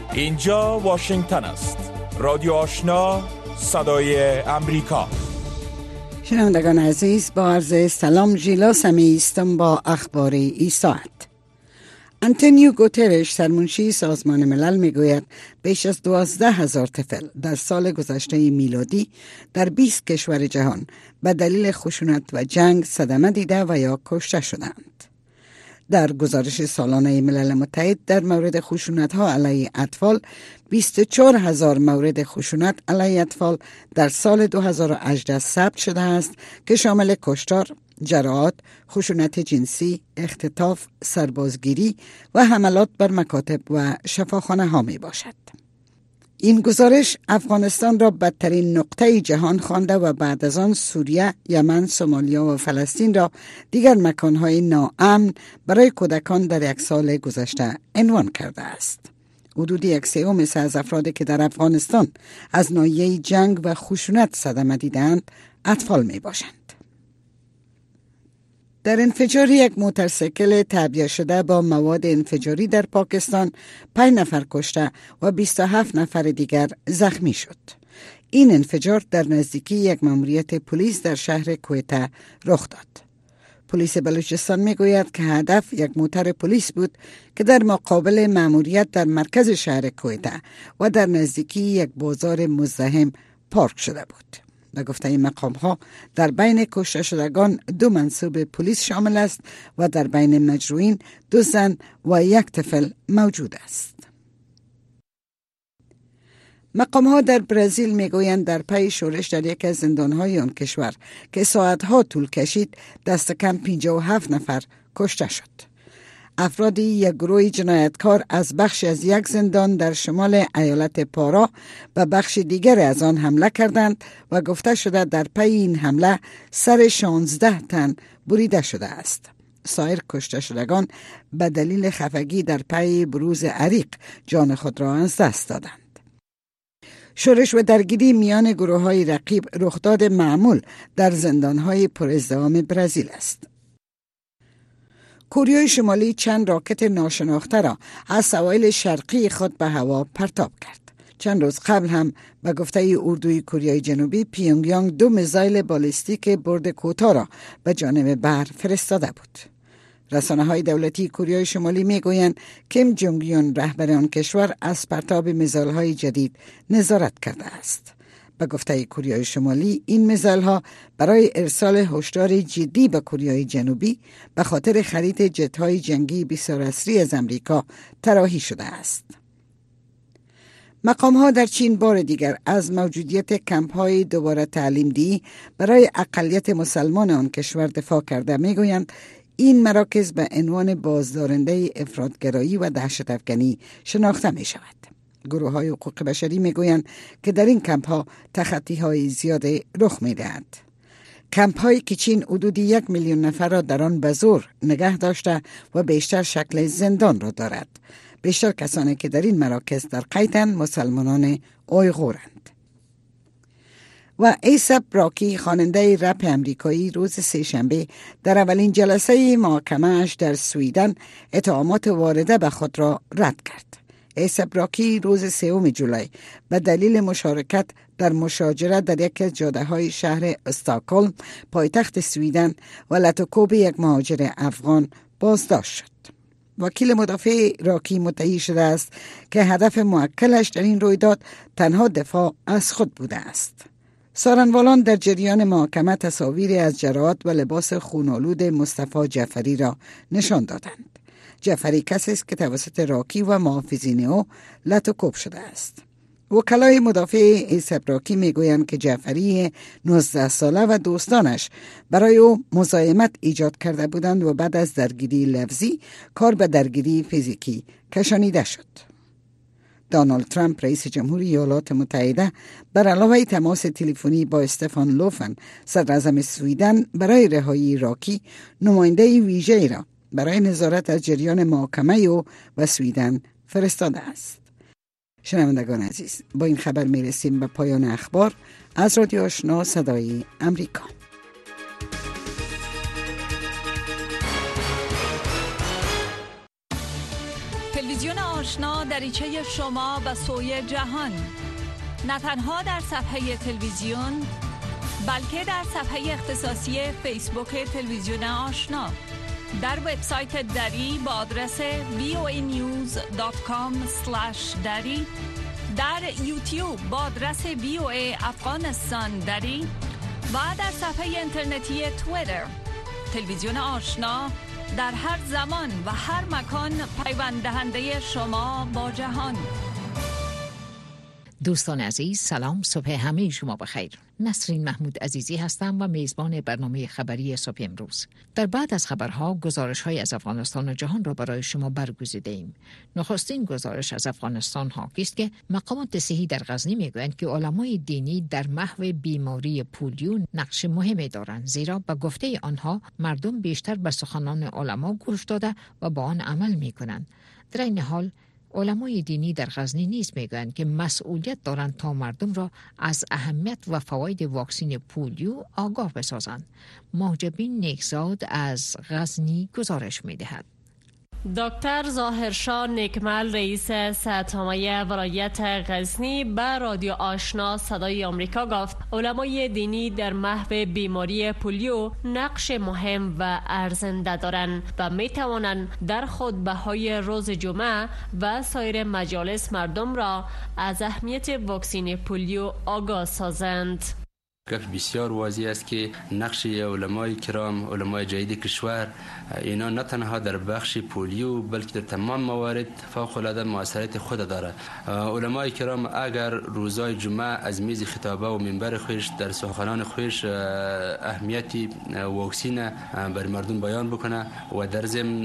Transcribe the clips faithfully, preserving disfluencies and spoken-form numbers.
اینجا واشنگتن است. رادیو آشنا، صدای امریکا. شنوندگان عزیز، با عرض سلام، ژیلا سمی هستم با اخبار این ساعت. آنتونیو گوترش، سرمنشی سازمان ملل، میگوید بیش از دوازده هزار طفل در سال گذشته میلادی در بیست کشور جهان به دلیل خشونت و جنگ صدمه دیده و یا کشته شدند. در گزارش سالانه ملل متحد در مورد خشونت ها علیه اطفال، بیست و چهار هزار مورد خشونت علیه اطفال در سال دو هزار و هجده ثبت شده است که شامل کشتار، جراحت، خشونت جنسی، اختطاف، سربازگیری و حملات بر مکاتب و شفاخانه ها می باشد. این گزارش افغانستان را بدترین نقطه جهان خوانده و بعد از آن سوریه، یمن، سومالیا و فلسطین را دیگر مکانهای ناامن برای کودکان در یک سال گذشته عنوان کرده است. حدود یک سوم از افرادی که در افغانستان از ناحیه جنگ و خشونت صدمه دیدند اطفال می باشند. در انفجار یک موتورسیکل تعبیه شده با مواد انفجاری در پاکستان، پنج نفر کشته و بیست و هفت نفر دیگر زخمی شد. این انفجار در نزدیکی یک ماموریت پلیس در شهر کویته رخ داد. پلیس بلوچستان میگوید که هدف یک موتور پلیس بود که در مقابل ماموریت در مرکز شهر کویته و در نزدیکی یک بازار مزدحم پارک شده بود. به گفته این مقام ها، در بین کشته شدگان دو منصوب پلیس شامل است و در بین مجروحین دو زن و یک طفل موجود است. مقام ها در برزیل میگویند در پی شورش در یک از زندانهای آن کشور که ساعتها طول کشید، دست کم پنجاه و هفت نفر کشته شد. افرادی یک گروه جنایتکار از بخش از یک زندان در شمال ایالت پارا به بخش دیگر از آن حمله کردند و گفته شده در پی این حمله سر شانزده تن بریده شده است. سایر کشته شدگان به دلیل خفگی در پی بروز عریق جان خود را از دست دادند. شورش و درگیری میان گروه های رقیب رخداد معمول در زندان های پر ازدحام برزیل است. کره شمالی چند راکت ناشناخته را از سواحل شرقی خود به هوا پرتاب کرد. چند روز قبل هم به گفته اردوی کره جنوبی، پیونگیانگ دو میزایل بالستیک برد کوتاه را به جانب بحر فرستاده بود. رسانه های دولتی کره شمالی می گویند کیم جونگ یون، رهبر آن کشور، از پرتاب میزایل های جدید نظارت کرده است. به گفته کره شمالی، این میزایل ها برای ارسال هشدار جدی به کره جنوبی به خاطر خرید جت های جنگی بسیار عصری از امریکا طراحی شده است. مقام ها در چین بار دیگر از موجودیت کمپ های دوباره تعلیم دی برای اقلیت مسلمان آن کشور دفاع کرده. می گویند این مراکز به عنوان بازدارنده افراطگرایی و دهشت افکنی شناخته می شود. گروه های حقوق بشری می گویند که در این کمپ ها تخطی های زیاد رخ می دهند. کمپ هایی که چین حدود یک میلیون نفر را در آن به زور نگه داشته و بیشتر شکل زندان را دارد. بیشتر کسانی که در این مراکز در قیدند مسلمانان اویغورند. و ایسپ راکی، خواننده رپ امریکایی، روز سه‌شنبه در اولین جلسه محاکمه اش در سوئیدن اتهامات وارده به خود را رد کرد. ایسپ راکی روز سوم جولای به دلیل مشارکت در مشاجره در یک از جاده‌های شهر استکهلم، پایتخت سوئیدن، و لطوکوب یک مهاجر افغان بازداشت شد. وکیل مدافع راکی مدعی شده است که هدف موکلش در این رویداد تنها دفاع از خود بوده است. سارنوالان در جریان محاکمه تصاویری از جراحت و لباس خون‌آلود مصطفی جعفری را نشان دادند. جعفری کسی است که توسط راکی و محافظین او لطوکوب شده است. وکلای مدافع ایسپ راکی میگویند که جعفری نوزده ساله و دوستانش برای او مزاحمت ایجاد کرده بودند و بعد از درگیری لفظی کار به درگیری فیزیکی کشانیده شد. دونالد ترامپ رئیس جمهوری ایالات متحده بر علاوه تماس تلفنی با استفان لوفن صدر اعظم سوئیدن برای رهایی راکی، نماینده ویژه‌ای را برای نظارت از جریان محاکمه او و سوئیدن فرستاده است. شنوندگان عزیز، با این خبر می رسیم به پایان اخبار از رادیو آشنا صدای امریکا. تلویزیون آشنا دریچه شما به سوی جهان، نه تنها در صفحه تلویزیون بلکه در صفحه اختصاصی فیسبوک تلویزیون آشنا، در وبسایت دری با آدرس وی او ای نیوز دات کام اسلش دری، در یوتیوب با آدرس وی او ای افغانستان دری و در صفحه اینترنتی توییتر. تلویزیون آشنا در هر زمان و هر مکان پیوند دهنده شما با جهان. دوستان عزیز، سلام، صبح همه شما بخیر. نسرین محمود عزیزی هستم و میزبان برنامه خبری صبح امروز. در بعد از خبرها گزارش‌های از افغانستان و جهان را برای شما برگزیده‌ایم. نخستین گزارش از افغانستان حاکی است که مقامات صحی در غزنی میگویند که علمای دینی در محو بیماری پولیو نقش مهمی دارند، زیرا به گفته آنها مردم بیشتر به سخنان علما گوش داده و با آن عمل می‌کنند. در این حال علمای دینی در غزنی نیز میگویند که مسئولیت دارند تا مردم را از اهمیت و فواید واکسن پولیو آگاه بسازند. محجبین نیکزاد از غزنی گزارش میدهد. دکتر ظاهرشاه نکمل رئیس صحت‌عامه ولایت غزنی به رادیو آشنا صدای آمریکا گفت علمای دینی در محو بیماری پولیو نقش مهم و ارزنده دارند و می توانند در خطبه‌های روز جمعه و سایر مجالس مردم را از اهمیت واکسن پولیو آگاه سازند. گفت بسیار واضح است که نقش علمای کرام، علمای جدید کشور، اینا نه تنها در بخش پولیو بلکه در تمام موارد فوق العاده موثریت خود داره. علمای کرام اگر روزای جمعه از میز خطابه و منبر خویش در سخنان خویش اهمیت واکسن بر مردم بیان بکنه و در ضمن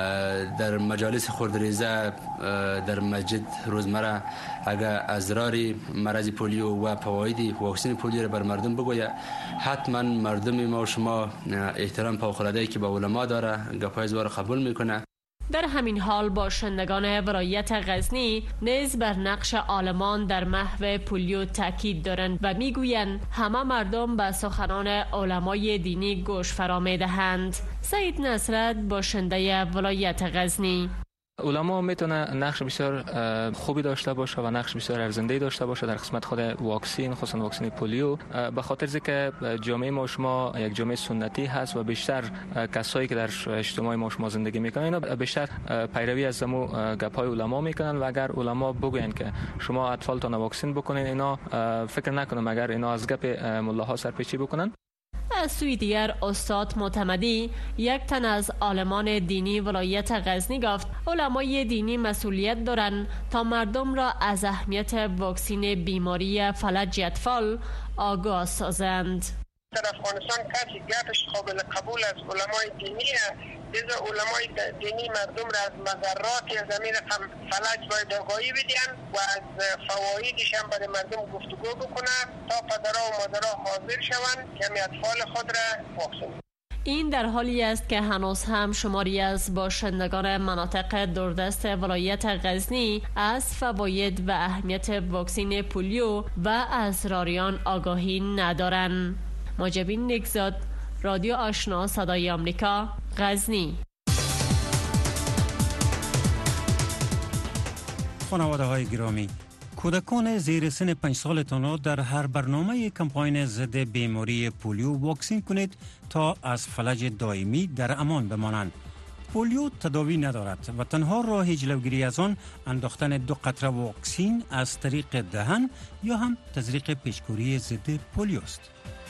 در مجالس خردریزه در مسجد روزمره اگر اسرار مرض پولیو و فواید واکسن پولیو را بر مردم بگوید، حتما مردم ما و شما احترام فوق‌العاده‌ای که به علما داره گپای زوار قبول میکنه. در همین حال باشندگان ولایت غزنی نیز بر نقش عالمان در محو پولیو تاکید دارند و میگویند همه مردم به سخنان علمای دینی گوش فرا میدهند. سعید نصرت باشنده ولایت غزنی: علما میتونه نقش بسیار خوبی داشته باشه و نقش بسیار ارزنده داشته باشه در قسمت خود واکسن، خصوصا واکسن پولیو، به خاطر اینکه جامعه ما شما یک جامعه سنتی هست و بیشتر کسایی که در اجتماع ما شما زندگی میکنن اینا بیشتر پیروی از زمو گپای علما میکنن و اگر علما بگوین که شما اطفالتون واکسن بکنین، اینا فکر نکنم اگر اینا از گپ ملاها سرپیچی بکنن. از سوی دیگر استاد معتمدی، یک تن از عالمان دینی ولایت غزنی گفت علمای دینی مسئولیت دارند تا مردم را از اهمیت واکسن بیماری فلج اطفال آگاه سازند. در افغانستان کسی گپش قابل قبول از علمای دینیه. دیگه علمای دینی مردم را از مضرات از زمین فلج باید آگاهی بدین و از فوایدش هم برای مردم گفتگو بکنن تا پدرها و مادرها حاضر شوند که اطفال خود را واکسن. این در حالی است که هنوز هم شماری از باشندگان مناطق دوردست ولایت غزنی از فواید و اهمیت واکسن پولیو و اسراریان آگاهی ندارند. محجبین نیکزاد، رادیو آشنا صدای آمریکا، غزنی. خانواده های گرامی، کودکان زیر سن پنج سالتان را در هر برنامه کمپاین ضد بیماری پولیو واکسین کنید تا از فلج دائمی در امان بمانند. پولیو تداوی ندارد و تنها راه جلوگیری از آن انداختن دو قطره واکسین از طریق دهن یا هم تزریق پیچکوری ضد پولیو است.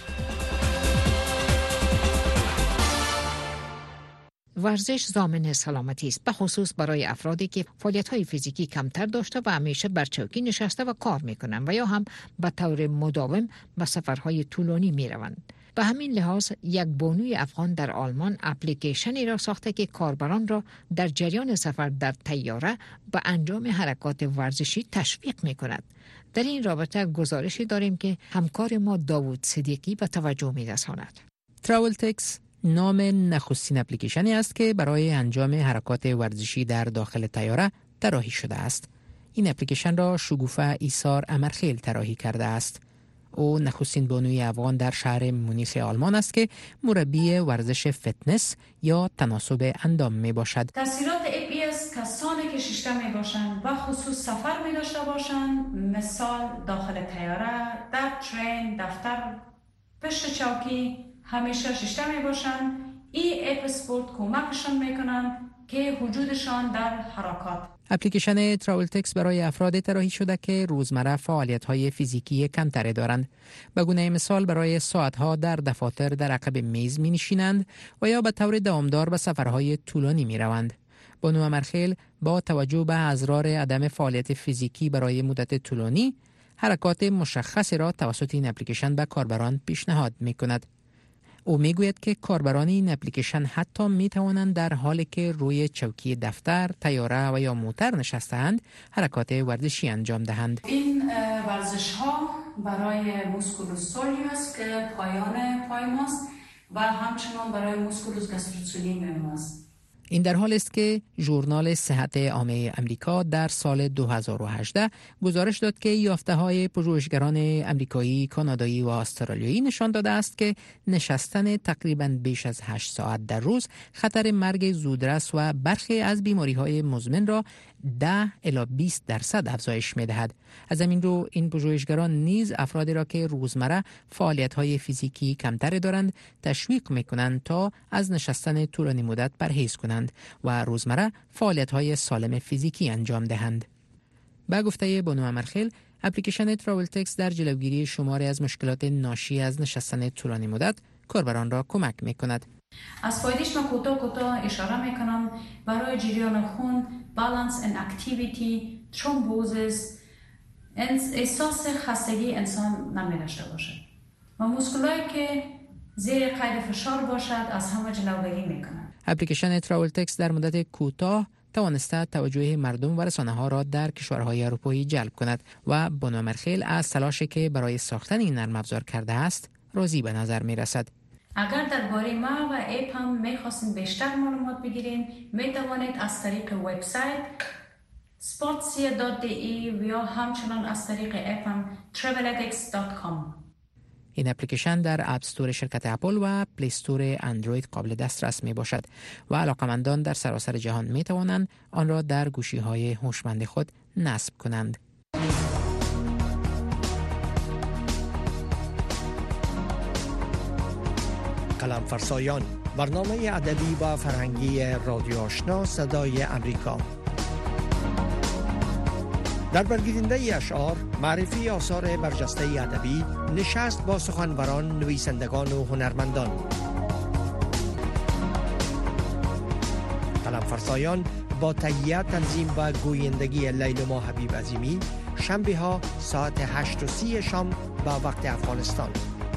ورزش ضامن سلامتی است، به خصوص برای افرادی که فعالیت‌های فیزیکی کمتر داشته و همیشه بر چوکی نشسته و کار می‌کنند و یا هم به طور مداوم به سفرهای طولانی می‌روند. به همین لحاظ یک بانوی افغان در آلمان اپلیکیشنی را ساخته که کاربران را در جریان سفر در طیاره به انجام حرکات ورزشی تشویق می‌کند. در این رابطه گزارشی داریم که همکار ما داوود صدیقی به توجه می‌رساند. تراولتکس نام نخستین اپلیکیشنی است که برای انجام حرکات ورزشی در داخل طیاره طراحی شده است. این اپلیکیشن را شگوفه ایثار امرخیل طراحی کرده است. او نخستین بانوی افغان در شهر مونیخ آلمان است که مربی ورزش فتنس یا تناسب اندام می باشد. تاثیرات ای پی اس است کسانی که شیشته می باشند و خصوص سفر می داشته باشند، مثال داخل طیاره، در ترین، دفتر، پشت چوکی، همیشه شیشته می باشند. این اپ سپورت کمکشان می کنند که وجودشان در حرکات. اپلیکیشن تراول تکس برای افراد طراحی شده که روزمره فعالیت‌های فیزیکی کمتری دارند. به گونه مثال برای ساعت‌ها در دفاتر در عقب میز می‌نشینند و یا به طور دوامدار به سفرهای طولانی می‌روند. بانو امرخیل با توجه به اضرار عدم فعالیت فیزیکی برای مدت طولانی، حرکات مشخصی را توسط این اپلیکیشن به کاربران پیشنهاد می‌کند. او میگوید که کاربران این اپلیکیشن حتی می توانند در حالی که روی چوکی دفتر، طیاره و یا موتر نشسته‌اند، حرکات ورزشی انجام دهند. این ورزش ها برای موسکولوس سولیوس که پایان پای ماست و همچنان برای موسکولوس گاستروسولیم ماست. این در حال است که ژورنال صحت عامه امریکا در سال دو هزار و هجده گزارش داد که یافته‌های پژوهشگران امریکایی، کانادایی و استرالیایی نشان داده است که نشستن تقریباً بیش از هشت ساعت در روز خطر مرگ زودرس و برخی از بیماری‌های مزمن را ده الی بیست درصد افزایش می‌دهد. از همین رو این پژوهشگران نیز افرادی را که روزمره فعالیت‌های فیزیکی کمتر دارند تشویق می‌کنند تا از نشستن طولانی مدت پرهیز کنند و روزمره فعالیت‌های سالم فیزیکی انجام دهند. با گفته بانو امرخیل، اپلیکیشن تراول تکس در جلوگیری شماری از مشکلات ناشی از نشستن طولانی مدت کاربران را کمک می‌کند. از فایدهش من کوتاه کوتاه اشاره میکنم. برای جریان خون، بالانس ان اکتیویتی، ترومبوزیس، احساس خستگی انسان نمی داشته باشد و مسکولایی که زیر قید فشار باشد از همه جلوگیری میکنند. اپلیکیشن تراول تکس در مدت کوتاه توانسته توجه مردم و رسانه‌ها را در کشورهای اروپایی جلب کند و بانو امرخیل از تلاشی که برای ساختن این نرم افزار کرده است راضی به نظر میرسد. اگر درباره ما و اپ هم میخواستین بیشتر معلومات بگیرین، میتوانید از طریق وبسایت sportsia دات دی ای و یا همچنان از طریق اپ هم traveletics دات کام. این اپلیکیشن در اپ استور شرکت اپل و پلی استور اندروید قابل دسترس می باشد و علاقمندان در سراسر جهان می توانند آن را در گوشی‌های هوشمند خود نصب کنند. قلم فرسایان، برنامه ادبی و فرهنگی رادیو آشنا صدای امریکا. در برگیرنده اشعار، معرفی آثار برجسته ادبی، نشست با سخنوران، نویسندگان و هنرمندان. قلم فرسایان با تهیه، تنظیم و گویندگی لیلما حبیب عظیمی، شنبه ها ساعت هشت و سی شام با وقت افغانستان.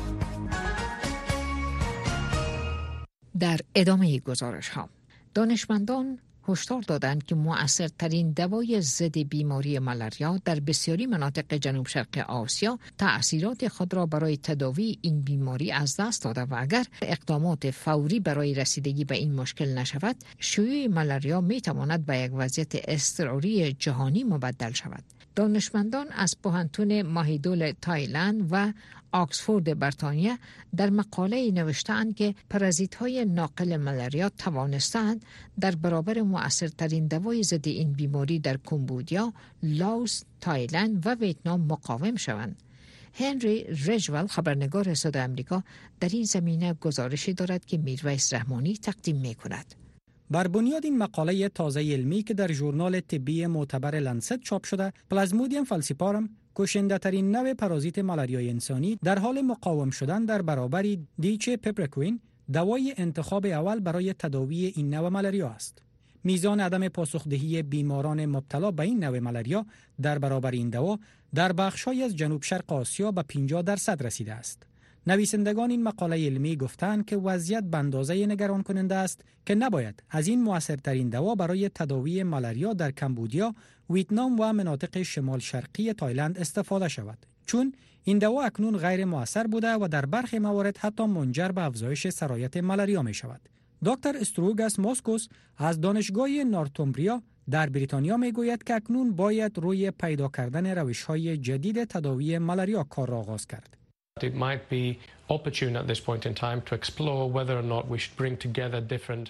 در ادامه گزارش ها، دانشمندان هشدار دادند که مؤثرترین دوای ضد بیماری مالاریا در بسیاری مناطق جنوب شرق آسیا تأثیرات خود را برای تداوی این بیماری از دست داده و اگر اقدامات فوری برای رسیدگی به این مشکل نشود، شیوع مالاریا می تواند به یک وضعیت اضطراری جهانی مبدل شود. دانشمندان از پوهنتون ماهیدول تایلند و آکسفورد بریتانیا در مقاله نوشتند که پارازیت‌های ناقل مالاریا توانستند در برابر مؤثرترین دوای ضد این بیماری در کمبودیا، لاوس، تایلند و ویتنام مقاوم شوند. هنری رجول، خبرنگار صدای آمریکا، در این زمینه گزارشی دارد که میرویس رحمانی تقدیم می‌کند. بر بنیاد این مقاله تازه علمی که در ژورنال طبی معتبر لنست چاپ شده، پلازمودیم فالسیپارم، کشنده ترین نوع پارازیت مالاریای انسانی، در حال مقاوم شدن در برابر دیچ پپرکوین، دوای انتخاب اول برای تداوی این نوع مالاریا است. میزان عدم پاسخدهی بیماران مبتلا به این نوع مالاریا در برابر این دوا در بخش‌های از جنوب شرق آسیا به پنجاه درصد رسیده است. نویسندگان این مقاله علمی گفتند که وضعیت به اندازه نگران کننده است که نباید از این مؤثرترین دوا برای تداوی مالاریا در کمبودیا، ویتنام و مناطق شمال شرقی تایلند استفاده شود، چون این دوا اکنون غیر مؤثر بوده و در برخی موارد حتی منجر به افزایش سرایت مالاریا می شود. دکتر استروگاس موسکوس از دانشگاه نورتومبریا در بریتانیا می گوید که اکنون باید روی پیدا کردن روش‌های جدید تداوی مالاریا کار را آغاز کرد. It might be opportune at this point in time to explore whether or not we should bring together different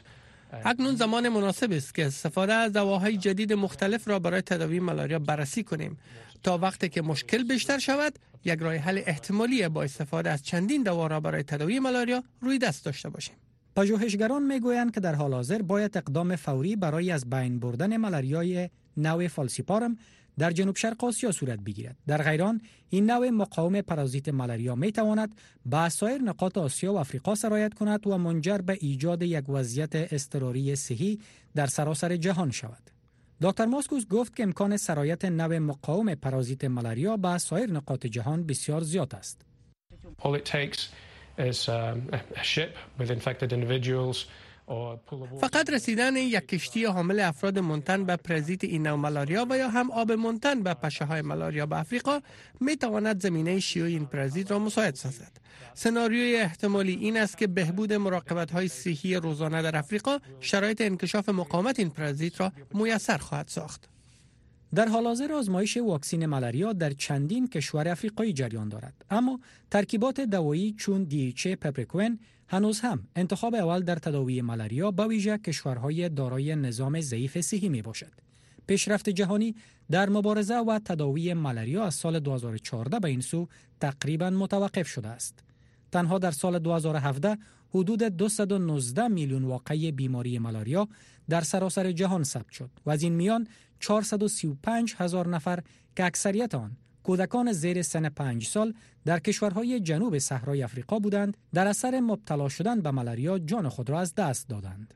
اکنون زمان مناسب است که استفاده از دواهای جدید مختلف را برای تداوی ملاریا بررسی کنیم. تا وقتی که مشکل بیشتر شود، یک راه حل احتمالی با استفاده از چندین دوا را برای تداوی ملاریا روی دست داشته باشیم. پژوهشگران میگویند که در حال حاضر باید اقدام فوری برای از بین بردن ملاریای نوع فالسیپارم در جنوب شرق آسیا صورت بگیرد. در غیر آن این نوع مقاوم پارازیت ملاریا می تواند به سایر نقاط آسیا و آفریقا سرایت کند و منجر به ایجاد یک وضعیت اضطراری صحی در سراسر جهان شود. دکتر ماسکوس گفت که امکان سرایت نوع مقاوم پارازیت ملاریا به سایر نقاط جهان بسیار زیاد است. All it takes is a ship with infected individuals. فقط رسیدن یک کشتی حامل افراد منتن به پرازیت این نوع ملاریا و یا هم آب منتن به پشه های ملاریا به آفریقا می تواند زمینه شیوع این پرازیت را مساعد سازد. سناریوی احتمالی این است که بهبود مراقبت های صحی روزانه در آفریقا شرایط انکشاف مقاومت این پرازیت را میسر خواهد ساخت. در حال حاضر آزمایش واکسن ملاریا در چندین کشور آفریقایی جریان دارد، اما ترکیبات دوایی چون دی اچ پپریکوین هنوز هم انتخاب اول در تداوی ملاریا به ویژه کشورهای دارای نظام ضعیف صحی می باشد. پیشرفت جهانی در مبارزه و تداوی ملاریا از سال دو هزار و چهارده به این سو تقریبا متوقف شده است. تنها در سال دو هزار و هفده حدود دویست و نوزده میلیون واقعه بیماری ملاریا در سراسر جهان ثبت شد و از این میان چهارصد و سی و پنج هزار نفر که اکثریت آن کودکان زیر سن پنج سال در کشورهای جنوب صحرای آفریقا بودند، در اثر مبتلا شدن به ملاریا جان خود را از دست دادند.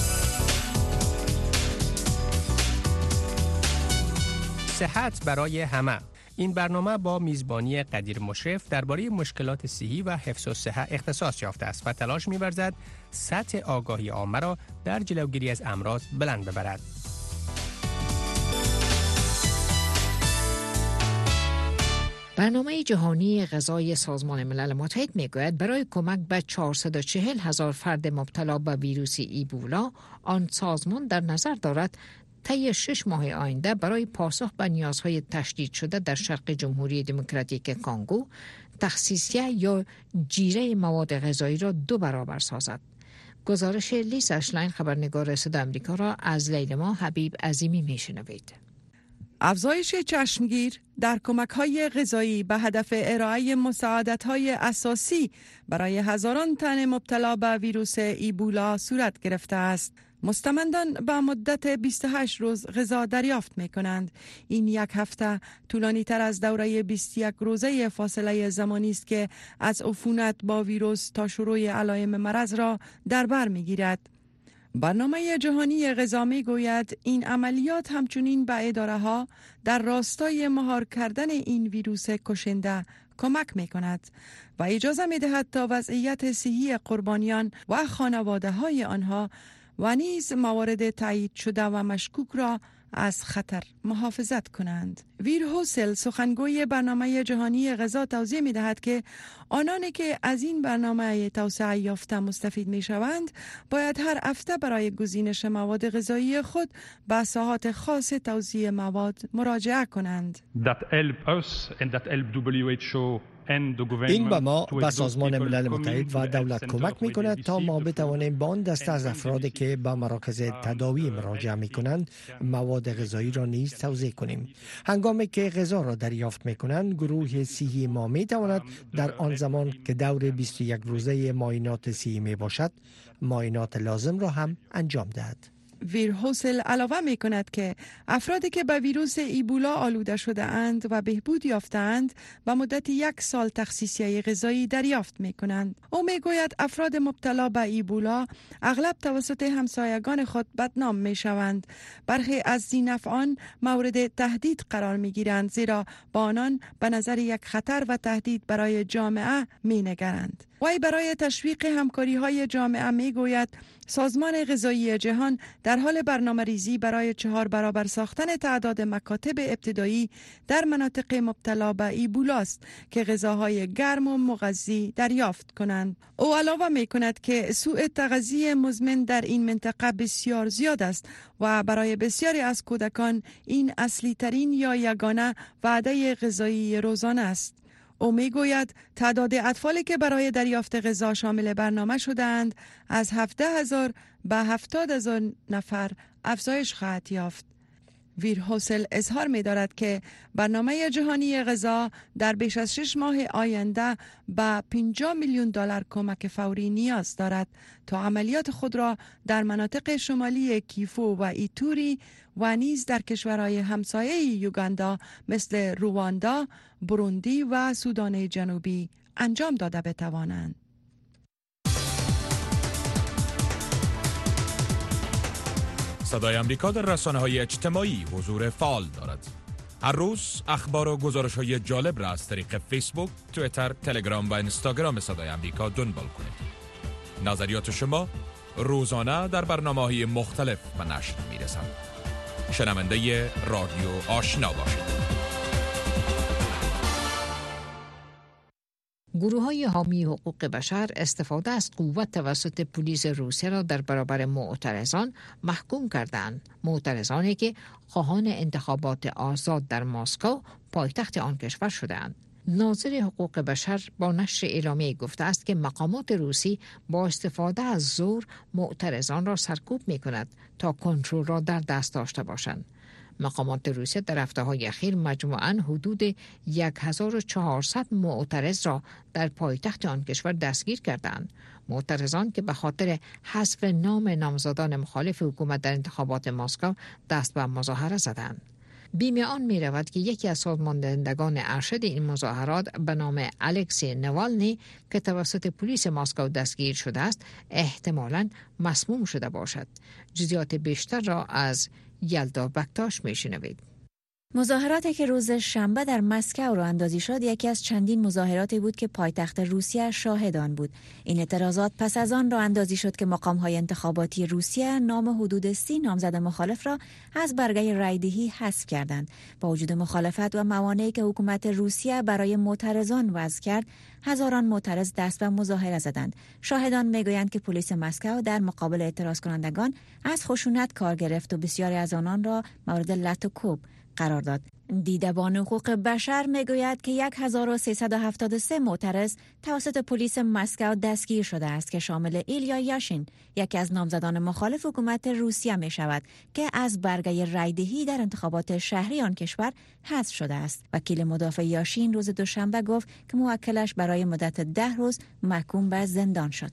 صحت برای همه. این برنامه با میزبانی قدیر مشرف درباره مشکلات صحی و حفظ الصحه اختصاص یافته است و تلاش می‌ورزد سطح آگاهی عامه را در جلوگیری از امراض بلند ببرد. برنامه جهانی غذای سازمان ملل متحد میگوید برای کمک به چهارصد و چهل هزار فرد مبتلا به ویروس ایبولا آن سازمان در نظر دارد طی شش ماه آینده برای پاسخ به نیازهای تشدید شده در شرق جمهوری دموکراتیک کانگو تخصیصیه یا جیره مواد غذایی را دو برابر سازد. گزارش لیسا اشلاین خبرنگار صدای آمریکا را از لیلما حبیب عظیمی میشنوید. افزایش چشمگیر در کمک‌های غذایی به هدف ارائه مساعدت‌های اساسی برای هزاران تن مبتلا به ویروس ایبولا صورت گرفته است. مستمندان به مدت بیست و هشت روز غذا دریافت می‌کنند. این یک هفته طولانی تر از دوره بیست و یک روزه فاصله زمانی است که از عفونت با ویروس تا شروع علائم مرض را در بر می‌گیرد. برنامه جهانی غذا می گوید این عملیات همچنین به اداره ها در راستای مهار کردن این ویروس کشنده کمک می کند و اجازه می دهد تا وضعیت صحی قربانیان و خانواده های آنها و نیز موارد تایید شده و مشکوک را از خطر محافظت کنند. ویر هوسل سخنگوی برنامه جهانی غذا توضیح می دهد که آنانی که از این برنامه توسعه یافته مستفید می شوند باید هر هفته برای گزینش مواد غذایی خود به ساحات خاص توزیع مواد مراجعه کنند. این به ما و سازمان ملل متحد و دولت کمک می کند تا ما بتوانیم با آن دسته از افرادی که به مراکز تداوی مراجعه می کنند مواد غذایی را نیز توزیع کنیم. هنگامی که غذا را دریافت می کنند گروه صحی ما می تواند در آن زمان که دور بیست و یک روزه معاینات صحی می باشد معاینات لازم را هم انجام دهد. ویر هوسل علاوه می کند که افرادی که به ویروس ایبولا آلوده شده اند و بهبود یافته اند به مدت یک سال تخصیصیه غذایی دریافت می کنند. او می گوید افراد مبتلا به ایبولا اغلب توسط همسایگان خود بدنام می شوند. برخی از ذی‌نفعان مورد تهدید قرار می گیرند زیرا با آنان به نظر یک خطر و تهدید برای جامعه می نگرند. وی برای تشویق همکاری های جامعه می گوید سازمان غذایی جهان در حال برنامه ریزی برای چهار برابر ساختن تعداد مکاتب ابتدایی در مناطق مبتلا به ایبولا است که غذاهای گرم و مغذی دریافت کنند. او علاوه می کند که سوء تغذیه مزمن در این منطقه بسیار زیاد است و برای بسیاری از کودکان این اصلی ترین یا یگانه وعده غذایی روزانه است. او میگوید تعداد اطفالی که برای دریافت غذا شامل برنامه شدند از هفده هزار به هفتاد هزار نفر افزایش خواهد یافت. ویر هوسل اظهار می دارد که برنامه جهانی غذا در بیش از شش ماه آینده به پنجاه میلیون دلار کمک فوری نیاز دارد تا عملیات خود را در مناطق شمالی کیفو و ایتوری و نیز در کشورهای همسایه یوگاندا مثل رواندا، بروندی و سودان جنوبی انجام داده بتوانند. صدای امریکا در رسانه‌های اجتماعی حضور فعال دارد. هر روز اخبار و گزارش‌های جالب را از طریق فیسبوک، توییتر، تلگرام و اینستاگرام صدای امریکا دنبال کنید. نظریات شما روزانه در برنامه‌های مختلف به نشر می‌رسد. شنونده رادیو آشنا باشید. گروه‌های حامی حقوق بشر استفاده از قوت توسط پلیس روسیه را در برابر معترضان محکوم کردند. معترضانی که خواهان انتخابات آزاد در مسکو پایتخت آن کشور شده‌اند. ناظر حقوق بشر با نشر اعلامیه گفته است که مقامات روسی با استفاده از زور معترضان را سرکوب می‌کند تا کنترل را در دست داشته باشند. مقامات روسیه در هفته‌های اخیر مجموعاً حدود هزار و چهارصد معترض را در پایتخت آن کشور دستگیر کردند. معترضان که به خاطر حذف نام نامزدان مخالف حکومت در انتخابات مسکو دست به مظاهره زدند. بیم آن می رود که یکی از سازماندهندگان ارشد این مظاهرات به نام الکسی نوالنی که توسط پلیس مسکو دستگیر شده است احتمالاً مسموم شده باشد. جزئیات بیشتر را از یلدا بکتاش می شنوید. مظاهراتی که روز شنبه در مسکو راه اندازی شد یکی از چندین مظاهراتی بود که پایتخت روسیه شاهد آن بود. این اعتراضات پس از آن راه اندازی شد که مقام‌های انتخاباتی روسیه نام حدود سی نامزد مخالف را از برگه رایدهی حذف کردند. با وجود مخالفت و موانعی که حکومت روسیه برای معترضان وضع کرد، هزاران معترض دست به مظاهره زدند. شاهدان میگویند که پلیس مسکو در مقابل اعتراض کنندگان از خشونت کار گرفت و بسیاری از آنان را مورد لط و کوب قرار داد. دیدبان حقوق بشر میگوید که هزار و سیصد و هفتاد و سه معترض توسط پلیس مسکو دستگیر شده است که شامل ایلیا یاشین، یکی از نامزدان مخالف حکومت روسیه می شود که از برگه رایدهی در انتخابات شهری آن کشور حذف شده است. وکیل مدافع یاشین روز دوشنبه گفت که موکلش برای مدت ده روز محکوم به زندان شد.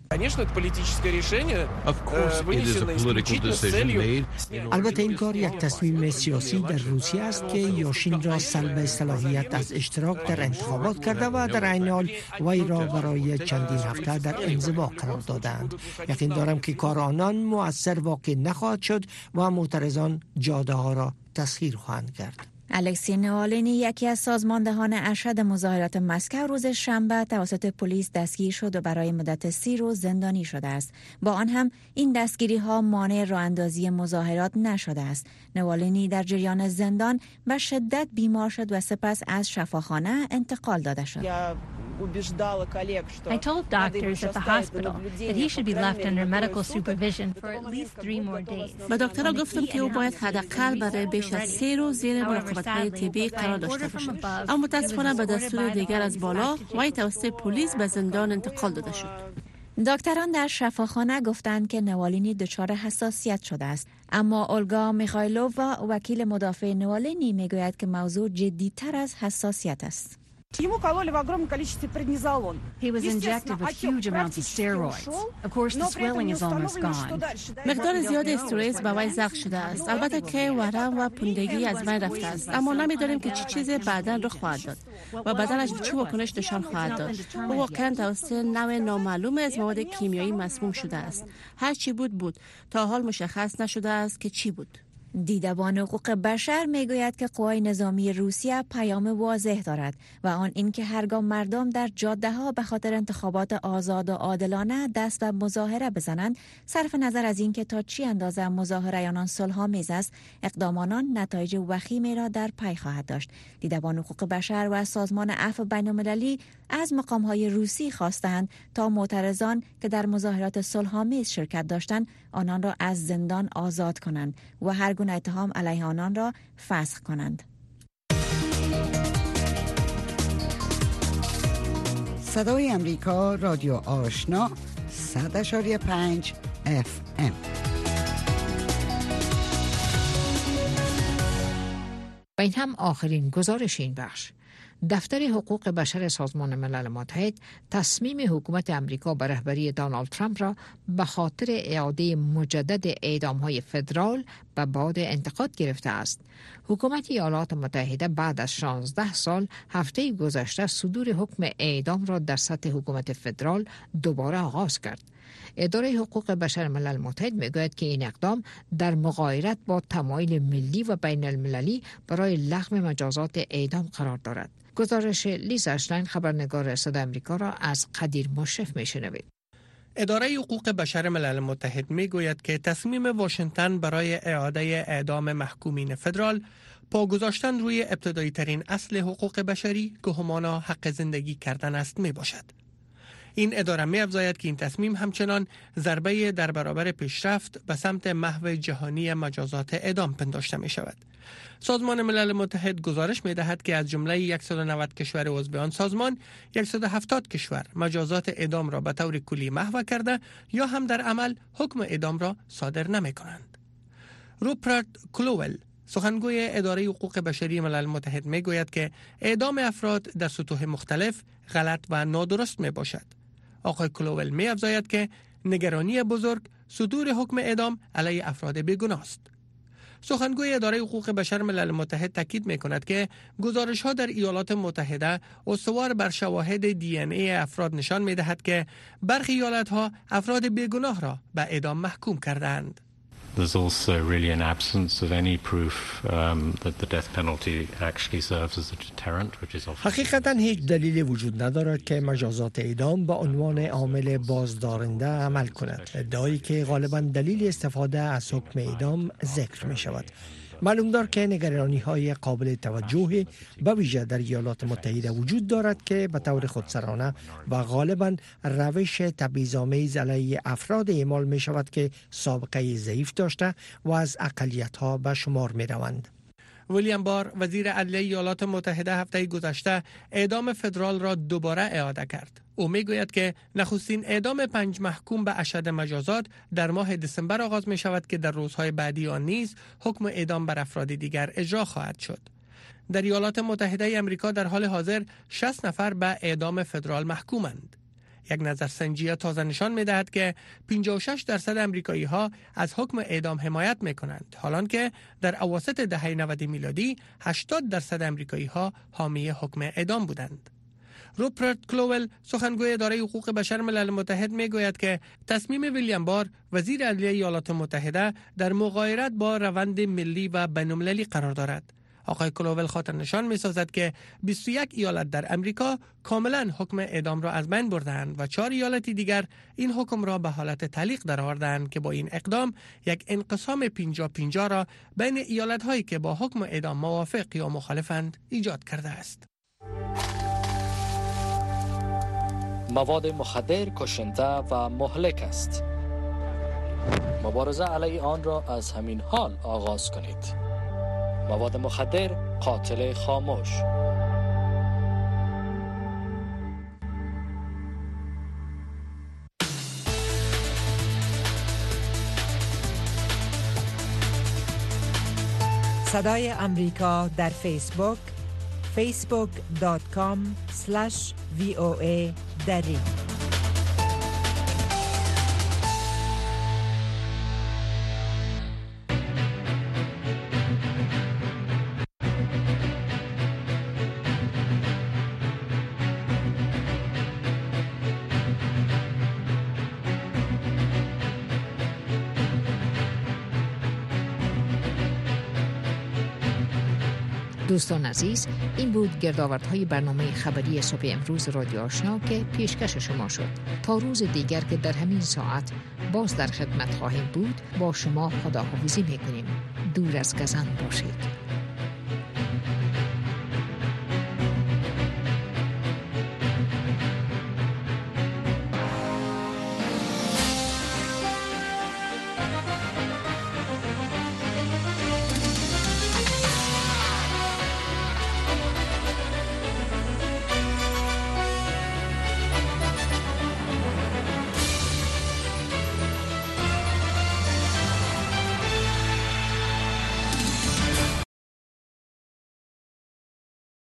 البته این کار یک تصمیم سیاسی در روسیه است که یاشین را سلب صلاحیت از اشتراک در انتخابات کرده و در عین حال وی را برای چندین هفته در انزوا قرار دادند. یقین دارم که کار آنان مؤثر واقع نخواهد شد و معترضان جاده ها را تسخیر خواهند کرد. الکسی نوالنی یکی از سازماندهان ارشد مظاهرات مسکو روز شنبه توسط پلیس دستگیر شد و برای مدت سی روز زندانی شده است. با آن هم این دستگیری ها مانع راه اندازی مظاهرات نشده است. نوالنی در جریان زندان به شدت بیمار شد و سپس از شفاخانه انتقال داده شد. I told doctors at the hospital that he should be left under medical supervision for at least three more days. به دکترها گفتم که او باید حداقل برای بیش از سه روز زیر مراقبت‌های طبی قرار داشته باشد. اما متأسفانه به دستور دیگر از بالا وی توسط پلیس به زندان انتقال داده شد. دکتران در شفاخانه گفتند که نوالنی دچار حساسیت شده است، اما اولگا میخایلووا وکیل مدافع نوالنی میگوید که موضوع جدی‌تر از حساسیت است. He was injected with huge amounts of steroids. Of course, the swelling is almost gone. مقدار زیاد استروئید به وی زخم شده است. البته که ورم و پوندگی از بین رفته است، اما نمی‌دانیم که چه چیزی بعداً رخ خواهد داد و بدنش چه واکنش نشان خواهد داد. او واقعاً توسط نوع نامعلوم از مواد کیمیایی مسموم شده است. هر چی بود بود، تا حال مشخص نشده است که چی بود. دیدبان حقوق بشر میگوید که قوای نظامی روسیه پیام واضح دارد و آن اینکه هرگاه مردم در جاده ها به خاطر انتخابات آزاد و عادلانه دست به مظاهره بزنند، صرف نظر از اینکه تا چی اندازه مظاهره آنان صلح‌آمیز است، اقدام آنان نتایج وخیمی را در پی خواهد داشت. دیدبان حقوق بشر و سازمان عفو بین‌المللی از مقام‌های روسی خواستند تا معترضان که در مظاهرات صلح‌آمیز شرکت داشتند آنان را از زندان آزاد کنند و هر گونه اتهام علیه آنان را فسخ کنند. صدای امریکا رادیو آشنا صد اشاری پنج اف ام. و این هم آخرین گزارش این بخش. دفتر حقوق بشر سازمان ملل متحد تصمیم حکومت امریکا به رهبری دونالد ترامپ را به خاطر اعاده مجدد اعدام‌های فدرال به باد انتقاد گرفته است. حکومت ایالات متحده بعد از شانزده سال هفته گذشته صدور حکم اعدام را در سطح حکومت فدرال دوباره آغاز کرد. اداره حقوق بشر ملل متحد میگوید که این اقدام در مغایرت با تمایل ملی و بین المللی برای لغو مجازات اعدام قرار دارد. گزارش لیزا اشلاین خبرنگار صدای آمریکا را از قدیر مشرف میشنوید. اداره حقوق بشر ملل متحد میگوید که تصمیم واشنگتن برای اعاده اعدام محکومین فدرال پا گذاشتن روی ابتدایی ترین اصل حقوق بشری که همانا حق زندگی کردن است می باشد. این اداره می افزاید که این تصمیم همچنان ضربه در برابر پیشرفت به سمت محو جهانی مجازات اعدام پنداشته می شود. سازمان ملل متحد گزارش می دهد که از جمله صد و نود کشور عضو آن سازمان صد و هفتاد کشور مجازات اعدام را به طور کلی محو کرده یا هم در عمل حکم اعدام را صادر نمی کنند. روپرت کلوول سخنگوی اداره حقوق بشری ملل متحد می گوید که اعدام افراد در سطوح مختلف غلط و نادرست می باشد. آقای کلوول می افزاید که نگرانی بزرگ صدور حکم اعدام علیه افراد بیگناه است. سخنگوی اداره حقوق بشر ملل متحد تاکید می کند که گزارش ها در ایالات متحده استوار بر شواهد دی ان ای افراد نشان می دهد که برخی ایالت ها افراد بیگناه را به اعدام محکوم کردند. There's also really an absence of any proof um, that the death penalty actually serves as a deterrent, which is often... حقیقتاً هیچ دلیلی وجود ندارد که مجازات اعدام به عنوان عامل بازدارنده عمل کند. ادعایی که غالباً دلیل استفاده از حکم اعدام ذکر می شود. معلوم دار که نگرانی های قابل توجه به ویژه در ایالات متحده وجود دارد که به طور خودسرانه و غالباً روش تبعیض‌آمیز علیه افراد اعمال می شود که سابقه ضعیف داشته و از اقلیت ها به شمار می روند. ویلیام بار وزیر عدلیه ایالات متحده هفته گذشته اعدام فدرال را دوباره اعاده کرد. او میگوید که نخستین اعدام پنج محکوم به اشد مجازات در ماه دسامبر آغاز می شود که در روزهای بعدی آن نیز حکم اعدام بر افراد دیگر اجرا خواهد شد. در ایالات متحده آمریکا در حال حاضر شصت نفر به اعدام فدرال محکومند. یک نظرسنجی تازه نشان می دهد که پنجاه و شش درصد امریکایی ها از حکم اعدام حمایت می کنند، حالان که در اواسط دهه نود میلادی هشتاد درصد امریکایی ها حامی حکم اعدام بودند. روپرت کلوول سخنگوی اداره حقوق بشر ملل متحد می گوید که تصمیم ویلیام بار وزیر عدلیه ایالات متحده در مغایرت با روند ملی و بین‌المللی قرار دارد. آقای کلوول خاطر نشان می سازد که بیست و یک ایالت در امریکا کاملا حکم اعدام را از بین بردند و چهار ایالت دیگر این حکم را به حالت تعلیق درآوردند که با این اقدام یک انقسام پنجاه پنجاه را بین ایالت هایی که با حکم اعدام موافق یا مخالفند ایجاد کرده است. مواد مخدر کشنده و مهلک است. مبارزه علیه آن را از همین حال آغاز کنید. مواد مخدر قاتل خاموش. صدای امریکا در فیسبوک فیسبوک دات کام اسلش وی او ای دری. دوستان عزیز، این بود گردآوردهای برنامه خبری صبح امروز رادیو آشنا که پیشکش شما شد. تا روز دیگر که در همین ساعت باز در خدمت خواهیم بود، با شما خداحافظی می‌کنیم. دور از گزند باشید.